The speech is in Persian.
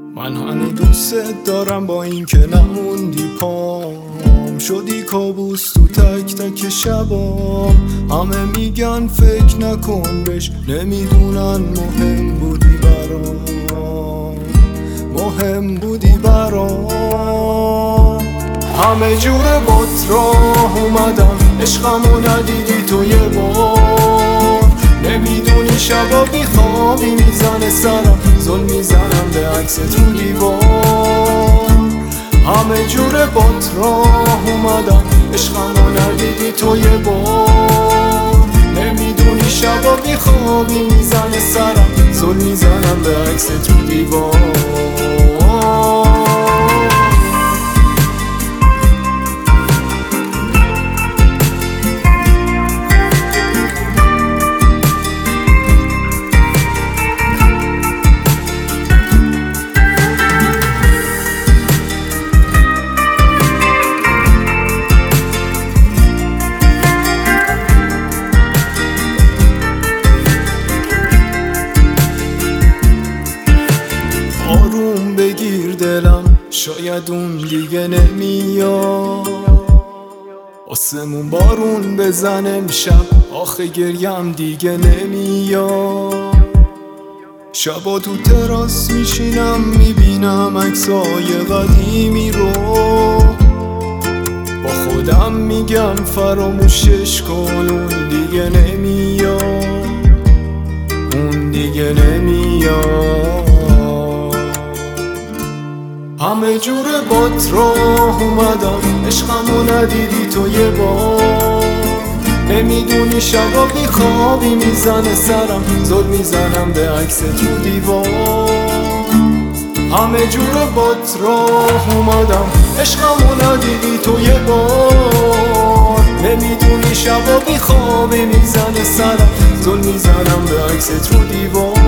من هنو دوست دارم با این که نموندی پام، شدی کابوس تو تک تک شبام. همه میگن فکر نکن بهش، نمیدونن مهم بودی برام، مهم بودی برام. همه جور بات راه اومدم، عشقمو ندیدی تو یه بار. نمیدونی شبا بیخوابی میزنه سرم، ظلم میزنم به عکس تو دیوار. همه جور بات راه اومدم، عشقمو ندیدی تو یه بار. نمیدونی شبا بیخوابی میزنه سرم، ظلم میزنم به عکس تو دیوار. آروم بگیر دلم، شاید اون دیگه نمیاد. آسمون بارون بزنه امشب، آخه گریم دیگه نمیاد. شبا تو تراس میشینم میبینم عکسای قدیمی رو، با خودم میگم فراموشش کن، اون دیگه نمیاد، اون دیگه نمیاد. همه جور بات راه اومدم، عشقمو ندیدی تو یه بار. نمیدونی شبا بیخوابی میزنه سرم، ظلم میزنم به عکس تو دیوار. همه جور بات راه اومدم، عشقمو ندیدی تو یه بار. نمیدونی شبا بیخوابی میزنه سرم، ظلم میزنم به عکس تو دیوار.